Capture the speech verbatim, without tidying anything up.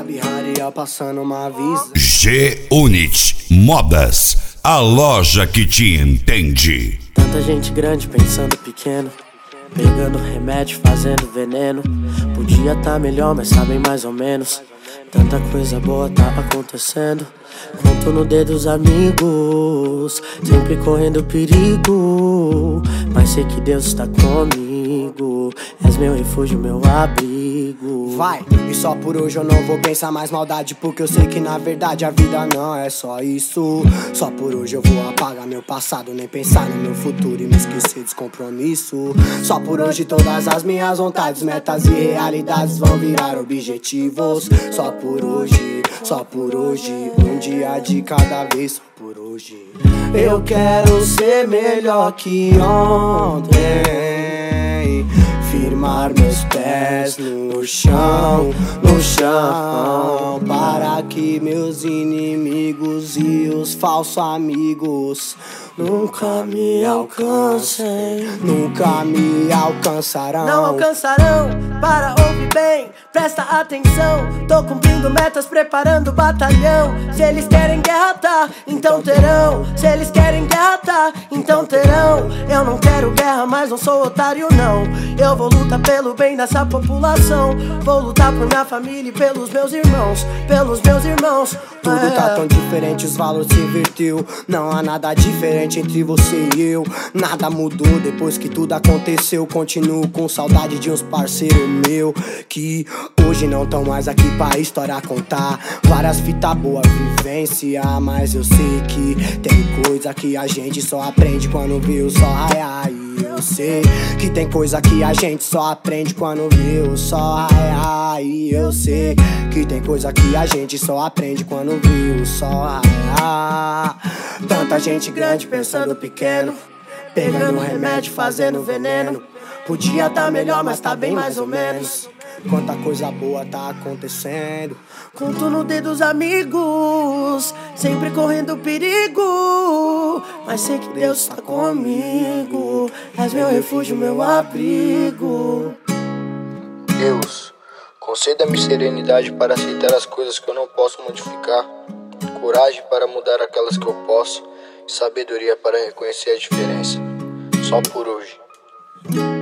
birraria passando uma avisa. G-Unit Modas, a loja que te entende. Tanta gente grande pensando pequeno, pegando remédio, fazendo veneno. Podia tá melhor, mas sabem mais ou menos. Tanta coisa boa tá acontecendo. Conto no dedo os amigos, sempre correndo perigo, mas sei que Deus está comigo. És meu refúgio, meu abrigo. Vai, e só por hoje eu não vou pensar mais maldade, porque eu sei que na verdade a vida não é só isso. Só por hoje eu vou apagar meu passado, nem pensar no meu futuro e me esquecer dos compromissos. Só por hoje todas as minhas vontades, metas e realidades vão virar objetivos. Só por hoje, só por hoje, um dia de cada vez, só por hoje. Eu quero ser melhor que ontem, firmar meus pés no chão, no chão, para que meus inimigos e os falsos amigos nunca me alcancem, nunca me alcançarão. Não alcançarão, para ouvir bem, presta atenção. Tô cumprindo metas, preparando o batalhão. Se eles querem guerra, tá, então terão. Se eles querem guerra, tá, então terão. Eu não quero guerra, mas não sou otário não. Eu vou lutar pelo bem dessa população. Vou lutar por minha família e pelos meus irmãos, pelos meus irmãos. Tudo é. tá tão diferente, os valores se inverteu. Não há nada diferente entre você e eu. Nada mudou depois que tudo aconteceu. Continuo com saudade de uns parceiros meu que hoje não tão mais aqui pra história contar. Várias fitas boas, vivência, mas eu sei que tem coisa que a gente só aprende quando vê o sol raiar. E eu sei que tem coisa que a gente só aprende quando vê o sol raiar. E eu sei que tem coisa que a gente só aprende quando vê o sol raiar. Tanta gente grande pensando pequeno, pegando remédio, fazendo veneno. Podia tá melhor, mas tá bem mais ou menos. Quanta coisa boa tá acontecendo. Conto no dedo os amigos, sempre correndo perigo, mas sei que Deus está comigo. És meu refúgio, meu abrigo. Deus, conceda-me serenidade para aceitar as coisas que eu não posso modificar, coragem para mudar aquelas que eu posso, e sabedoria para reconhecer a diferença. Só por hoje.